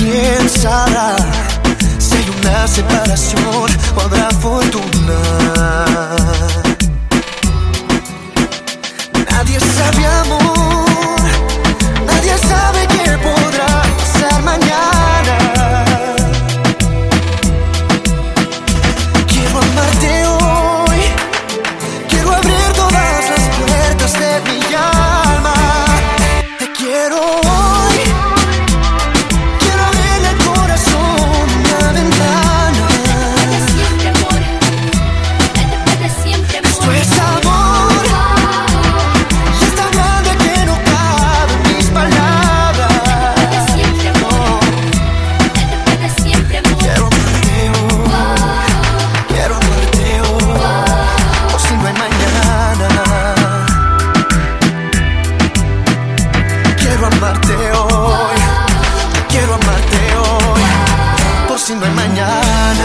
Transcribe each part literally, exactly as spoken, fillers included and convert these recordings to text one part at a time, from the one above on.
quién sabrá si hay una separación o habrá fortuna. Nadie sabe, amor, nadie sabe qué podrá pasar mañana. Quiero amarte hoy, quiero abrir todas las puertas de mi alma. Te quiero hoy, quiero abrirle al corazón una ventana. Desde siempre, amor, desde siempre, amor. Esto es amor, y es tan grande que no caben mis palabras. Desde siempre, amor, desde siempre, amor. Quiero amarte hoy, quiero amarte hoy, por si no hay mañana. Quiero amarte hoy, quiero amarte hoy, por si no hay mañana.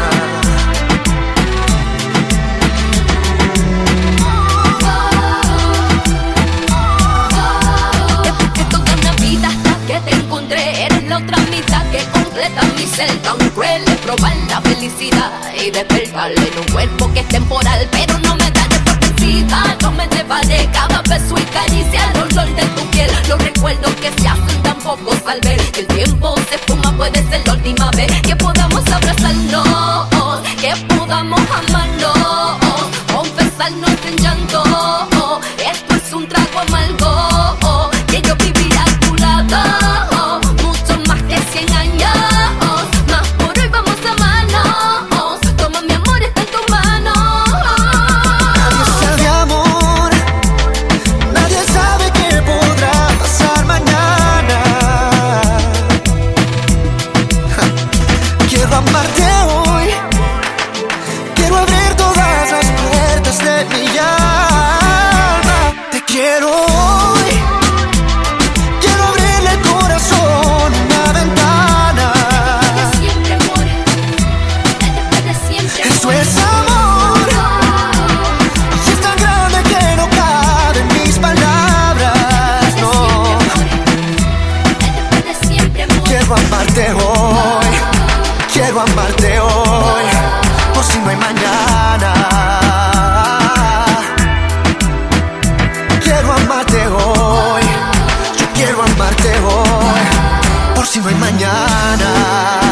Que toda una vida hasta que te encontré. Eres la otra mitad que completa mi ser. Tan cruel es probar la felicidad y despertarle en un cuerpo que es temporal. Pero no me da de por vencida, no me llevaré cada beso y caricia, el olor de tu piel, los recuerdos que se hacen tan pocos al ver que el tiempo se fuma. Puede ser la última vez que podamos abrazarnos, que podamos amarnos, confesarnos en llanto. Esto es un trago amargo que yo viviré a tu lado, mucho más que cien años. Más por hoy vamos a amarnos. Toma mi amor, está en tu mano. Nadie sabe, amor, nadie sabe qué podrá pasar mañana. Quiero amarte hoy, quiero abrir todas las puertas de mi alma. Te quiero hoy, quiero abrirle el corazón una ventana. Desde siempre, amor, desde siempre, amor. Esto es amor, y es tan grande que no caben mis palabras. No, Desde siempre, amor. quiero amarte hoy, quiero amarte hoy, por si no hay mañana. Quiero amarte hoy, yo quiero amarte hoy, por si no hay mañana.